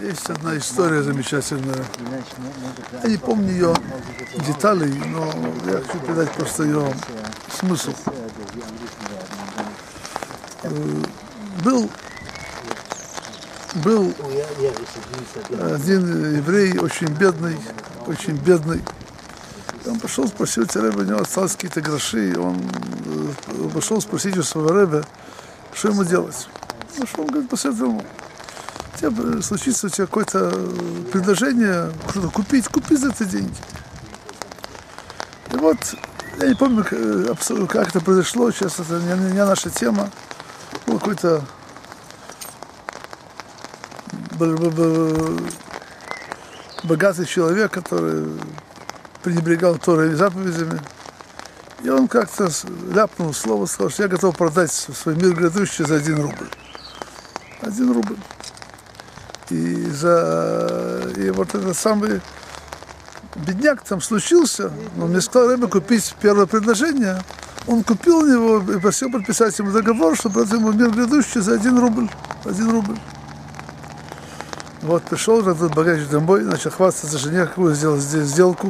Есть одна история замечательная. Я не помню ее деталей, но я хочу передать просто ее смысл. Был один еврей, очень бедный. Он пошел спросить у Ребе, у него осталось какие-то гроши, и он пошел спросить у своего Ребе, что ему делать. Ну что он говорит, посоветовал ему, случится у тебя какое-то предложение, что-то купить, купи за это деньги. И вот, я не помню, как это произошло, сейчас это не наша тема, был какой-то богатый человек, который пренебрегал Торой и заповедями, и он как-то ляпнул слово, сказал, что я готов продать свой мир грядущий за 1 рубль. 1 рубль. И вот этот самый бедняк там случился, он мне сказал Ребе купить первое предложение, он купил его и просил подписать ему договор, что продать ему мир грядущий за 1 рубль. 1 рубль. Вот пришел этот богач домой, начал хвастаться жене, какую сделал здесь сделку.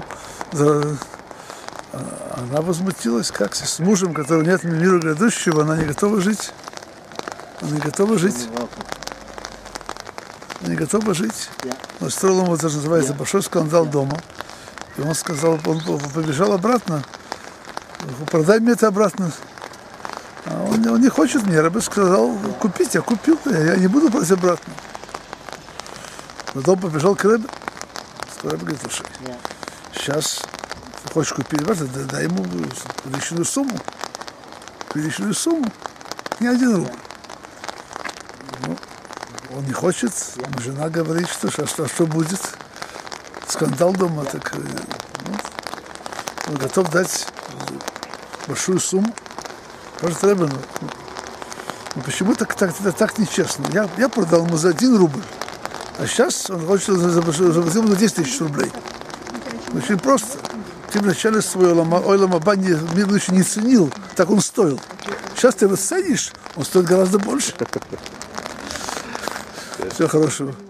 Она возмутилась, как с мужем, которого нет мира грядущего, она не готова жить. Она не готова жить. Она не готова жить. Он устроил ему, это называется, большой скандал дома. И он сказал, он побежал обратно. Продай мне это обратно. А он не хочет мне. Ребе сказал, купить, я купил, я не буду брать обратно. Потом побежал к Ребе. Ребе говорит, слушай, сейчас ты хочешь купить, дай ему приличную сумму. Приличную сумму. Не 1 рубль. Ну, он не хочет. Жена говорит, что будет. Скандал дома. Так, он готов дать большую сумму. Может, Ребе, ну почему так нечестно? Я продал ему за 1 рубль. А сейчас он хочет заплатил ему 10 000 рублей. Очень просто. Ты вначале свой Ойлам Аба мир еще не ценил, так он стоил. Сейчас ты его ценишь, он стоит гораздо больше. Всего хорошего.